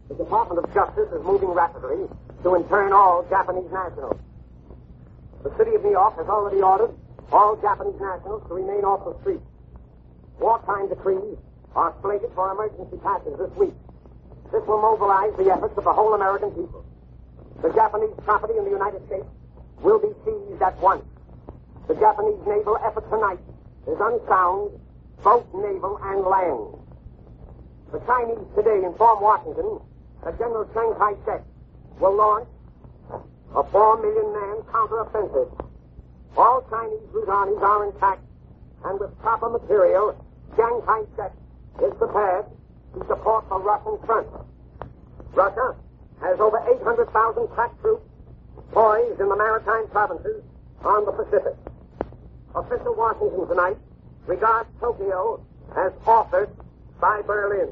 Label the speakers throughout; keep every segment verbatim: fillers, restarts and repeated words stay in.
Speaker 1: The Department of Justice is moving rapidly to intern all Japanese nationals. The city of New York has already ordered all Japanese nationals to remain off the streets. Wartime decrees are slated for emergency passage this week. This will mobilize the efforts of the whole American people. The Japanese property in the United States will be seized at once. The Japanese naval effort tonight is unsound, both naval and land. The Chinese today inform Washington that General Chiang Kai-shek will launch a four million man counteroffensive. All Chinese root armies are intact, and with proper material, Chiang Kai-shek is prepared to support the Russian front. Russia has over eight hundred thousand crack troops poised in the maritime provinces on the Pacific. Official Washington tonight regards Tokyo as authored by Berlin.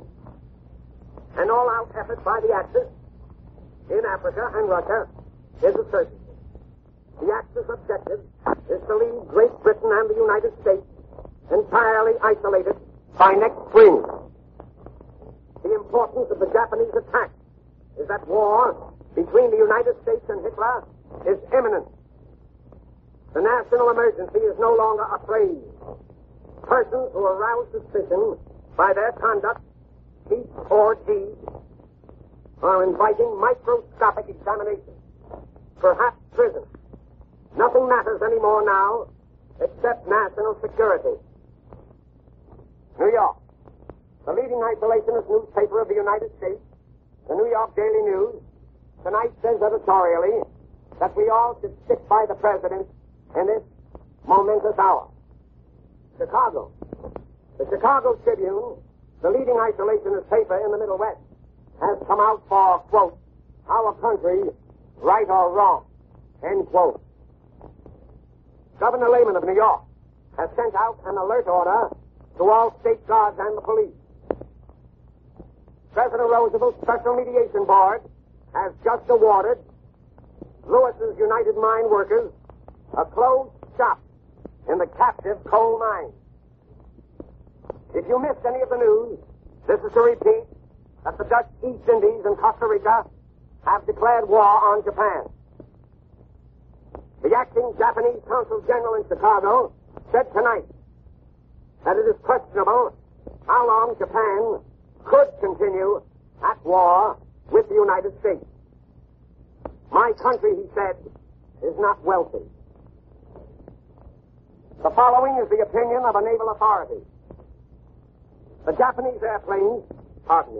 Speaker 1: An all-out effort by the Axis in Africa and Russia is a certainty. The Axis objective is to leave Great Britain and the United States entirely isolated by next spring. The importance of the Japanese attack is that war between the United States and Hitler is imminent. The national emergency is no longer a phrase. Persons who arouse suspicion by their conduct, speech, or deed are inviting microscopic examination, perhaps prison. Nothing matters anymore now except national security. New York. The leading isolationist newspaper of the United States, the New York Daily News, tonight says editorially that we all should stick by the president in this momentous hour. Chicago. The Chicago Tribune, the leading isolationist paper in the Middle West, has come out for, quote, our country, right or wrong, end quote. Governor Lehman of New York has sent out an alert order to all state guards and the police. President Roosevelt's Special Mediation Board has just awarded Lewis's United Mine Workers a closed shop in the captive coal mine. If you missed any of the news, this is to repeat that the Dutch East Indies and Costa Rica have declared war on Japan. The acting Japanese Consul General in Chicago said tonight that it is questionable how long Japan could continue at war with the United States. My country, he said, is not wealthy. The following is the opinion of a naval authority. The Japanese airplanes, pardon me,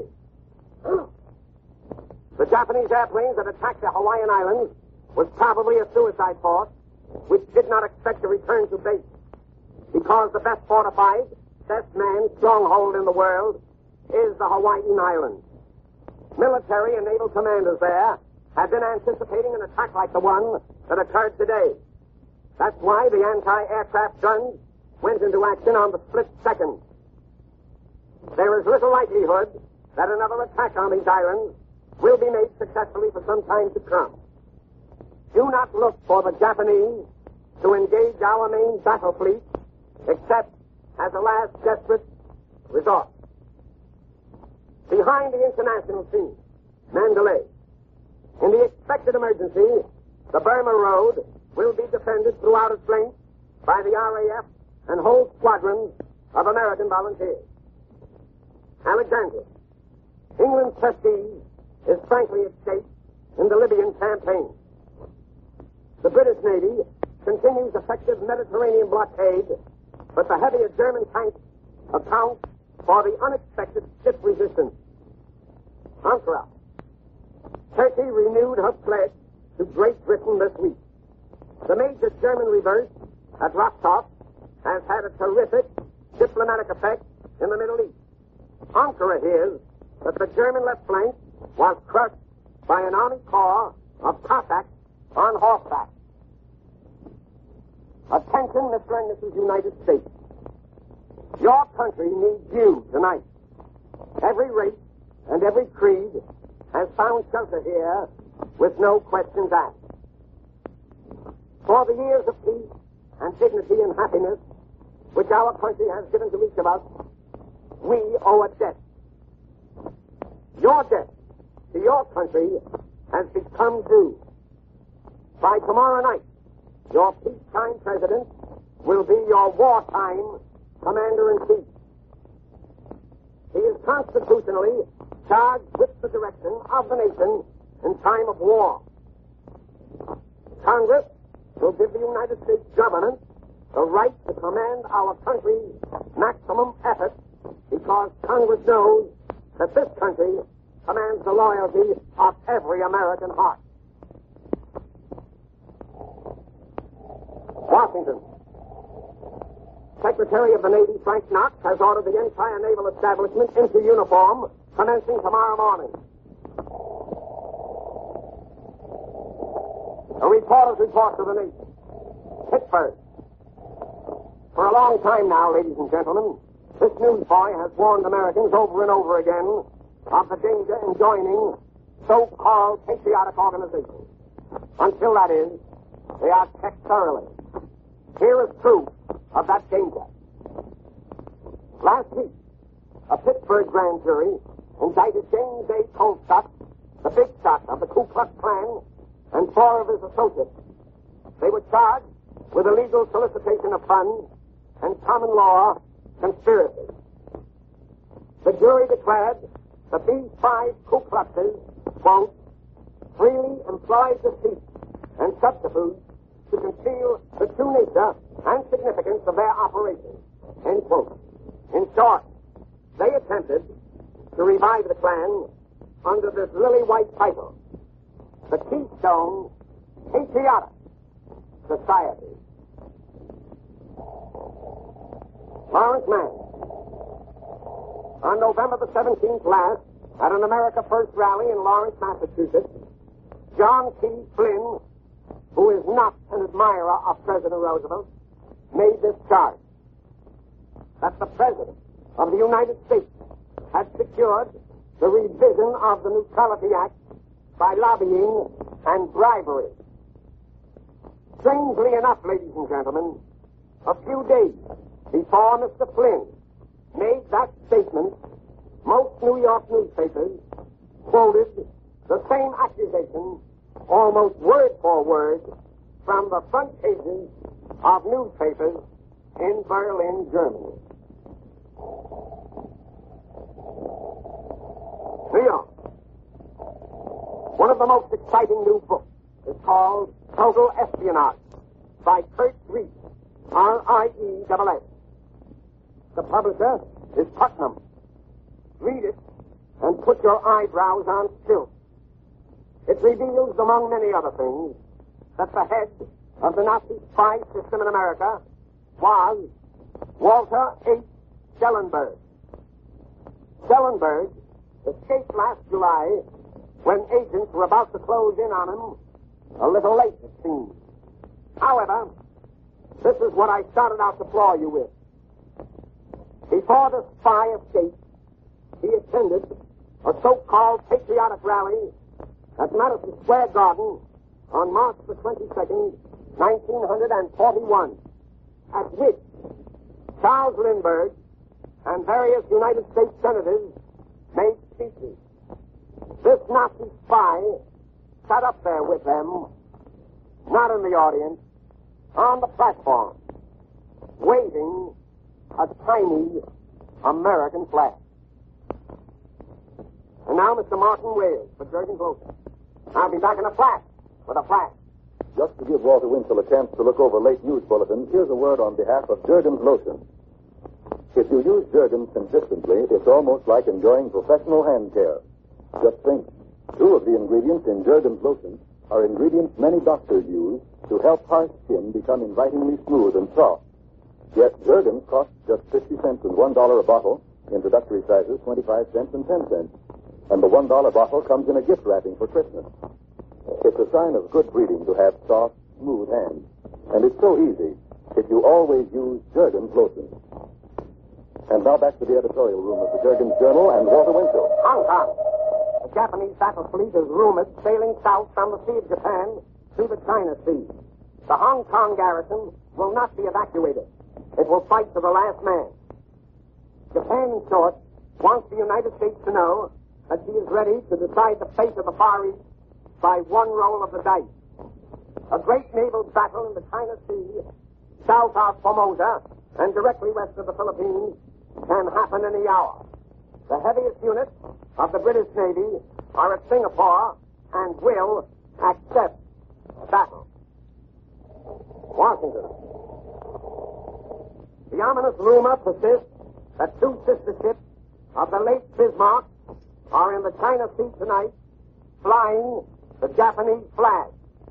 Speaker 1: the Japanese airplanes that attacked the Hawaiian Islands was probably a suicide force which did not expect to return to base because the best fortified, best manned stronghold in the world is the Hawaiian Islands. Military and naval commanders there have been anticipating an attack like the one that occurred today. That's why the anti-aircraft guns went into action on the split second. There is little likelihood that another attack on these islands will be made successfully for some time to come. Do not look for the Japanese to engage our main battle fleet except as a last desperate resort. Behind the international scene, Mandalay. In the expected emergency, the Burma Road will be defended throughout its length by the R A F and whole squadrons of American volunteers. Alexandria. England's prestige is frankly at stake in the Libyan campaign. The British Navy continues effective Mediterranean blockade, but the heavier German tanks account for the unexpected stiff resistance. Ankara. Turkey renewed her pledge to Great Britain this week. The major German reverse at Rostov has had a terrific diplomatic effect in the Middle East. Ankara hears that the German left flank was crushed by an army corps of Cossacks on horseback. Attention, Mister and Missus United States. Your country needs you tonight. Every race and every creed has found shelter here with no questions asked. For the years of peace and dignity and happiness which our country has given to each of us, we owe a debt. Your debt to your country has become due. By tomorrow night, your peacetime president will be your wartime commander-in-chief. He is constitutionally charged with the direction of the nation in time of war. Congress will give the United States government the right to command our country's maximum effort because Congress knows that this country commands the loyalty of every American heart. Washington. Secretary of the Navy Frank Knox has ordered the entire naval establishment into uniform commencing tomorrow morning. A reporter's report to the nation. Pittsburgh. For a long time now, ladies and gentlemen, this newsboy has warned Americans over and over again of the danger in joining so-called patriotic organizations. Until that is, they are checked thoroughly. Here is proof of that danger. Last week, a Pittsburgh grand jury indicted James A. Colstock, the big shot of the Ku Klux Klan, and four of his associates. They were charged with illegal solicitation of funds and common law conspiracy. The jury declared that these five Ku Kluxers, quote, freely employed deceit and subterfuge to conceal the true nature and significance of their operations, end quote. In short, they attempted to revive the Klan under this lily-white title, the Keystone Patriotic Society. Lawrence Mann. On November the seventeenth last, at an America First rally in Lawrence, Massachusetts, John T. Flynn, who is not an admirer of President Roosevelt, made this charge, that the President of the United States had secured the revision of the Neutrality Act by lobbying and bribery. Strangely enough, ladies and gentlemen, a few days before Mister Flynn made that statement, most New York newspapers quoted the same accusation almost word for word from the front pages of newspapers in Berlin, Germany. New York. One of the most exciting new books is called Total Espionage by Kurt Reese, R I E S S. The publisher is Putnam. Read it and put your eyebrows on stilts. It reveals, among many other things, that the head of the Nazi spy system in America was Walter H. Schellenberg. Schellenberg escaped last July when agents were about to close in on him, a little late, it seems. However, this is what I started out to floor you with. Before the spy escaped, he attended a so-called patriotic rally at Madison Square Garden on March the twenty-second, nineteen forty-one, at which Charles Lindbergh and various United States senators made speeches. This Nazi spy sat up there with them, not in the audience, on the platform, waving a tiny American flag. And now Mister Martin Wales for Jurgen Glossen. I'll be back in a flash with a flash.
Speaker 2: Just to give Walter Winchell a chance to look over late news bulletins, here's a word on behalf of Jurgen Glossen. If you use Jurgen consistently, it's almost like enjoying professional hand care. Just think, two of the ingredients in Jurgen Glossen are ingredients many doctors use to help harsh skin become invitingly smooth and soft. Yet Jurgen costs just fifty cents and one dollar a bottle, introductory sizes twenty-five cents and ten cents. And the one dollar bottle comes in a gift wrapping for Christmas. It's a sign of good breeding to have soft, smooth hands. And it's so easy if you always use Jurgen Glossen. And now back to the editorial room of the Jurgen's Journal and Walter Winchell.
Speaker 1: Hong Kong. The Japanese battle fleet is rumored sailing south from the Sea of Japan to the China Sea. The Hong Kong garrison will not be evacuated. It will fight to the last man. Japan, in short, wants the United States to know that she is ready to decide the fate of the Far East by one roll of the dice. A great naval battle in the China Sea, south of Formosa, and directly west of the Philippines, can happen any hour. The heaviest units of the British Navy are at Singapore and will accept battle. Washington. The ominous rumor persists that two sister ships of the late Bismarck are in the China Sea tonight, flying the Japanese flag.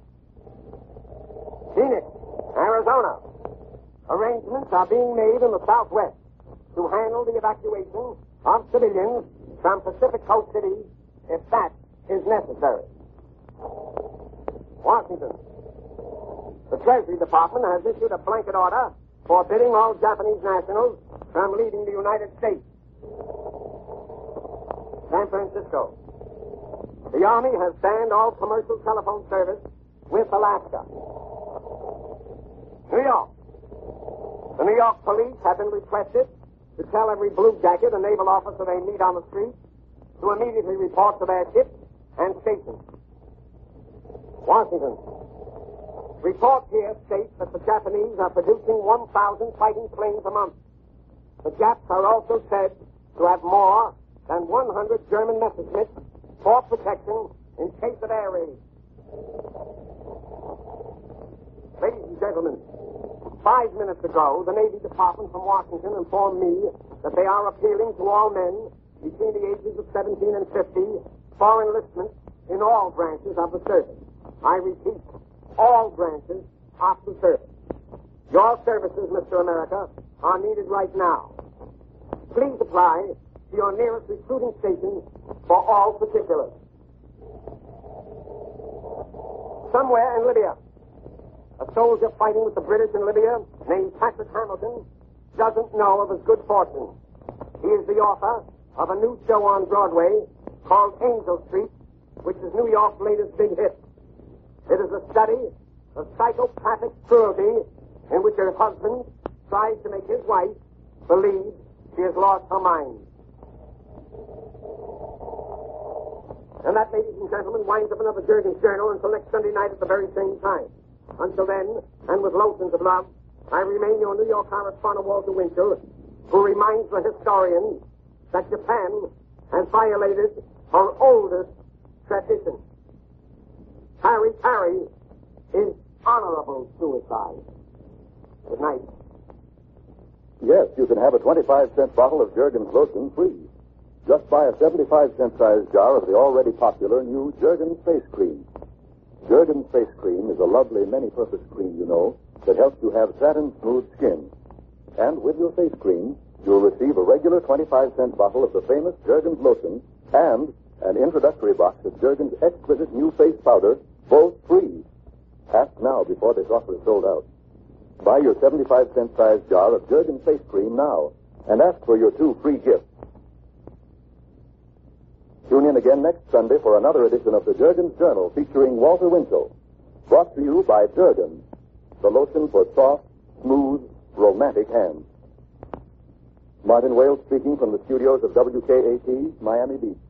Speaker 1: Phoenix, Arizona. Arrangements are being made in the southwest to handle the evacuation of civilians from Pacific Coast cities if that is necessary. Washington. The Treasury Department has issued a blanket order forbidding all Japanese nationals from leaving the United States. San Francisco. The Army has banned all commercial telephone service with Alaska. New York. The New York police have been requested to tell every blue jacket and naval officer they meet on the street to immediately report to their ships and stations. Washington. Reports here state that the Japanese are producing one thousand fighting planes a month. The Japs are also said to have more than one hundred German Messerschmitts for protection in case of air raids. Ladies and gentlemen, five minutes ago, the Navy Department from Washington informed me that they are appealing to all men between the ages of seventeen and fifty for enlistment in all branches of the service. I repeat, all branches of the service. Your services, Mister America, are needed right now. Please apply to your nearest recruiting station for all particulars. Somewhere in Libya, a soldier fighting with the British in Libya, named Patrick Hamilton, doesn't know of his good fortune. He is the author of a new show on Broadway called Angel Street, which is New York's latest big hit. It is a study of psychopathic cruelty in which her husband tries to make his wife believe she has lost her mind. And that, ladies and gentlemen, winds up another Jurgens Journal until next Sunday night at the very same time. Until then, and with lotions of love, I remain your New York correspondent, Walter Winchell, who reminds the historians that Japan has violated her oldest tradition. Harry Harry is honorable suicide. Good night.
Speaker 2: Yes, you can have a twenty-five cent bottle of Jergens lotion free. Just buy a seventy-five cent size jar of the already popular new Jergens face cream. Jergens face cream is a lovely many-purpose cream, you know, that helps you have satin-smooth skin. And with your face cream, you'll receive a regular twenty-five cent bottle of the famous Jergens lotion and an introductory box of Jergens exquisite new face powder, both free. Ask now before this offer is sold out. Buy your seventy-five cent size jar of Jergens face cream now and ask for your two free gifts. Tune in again next Sunday for another edition of the Jurgens Journal featuring Walter Winchell. Brought to you by Jergens, the lotion for soft, smooth, romantic hands. Martin Wales speaking from the studios of W K A T, Miami Beach.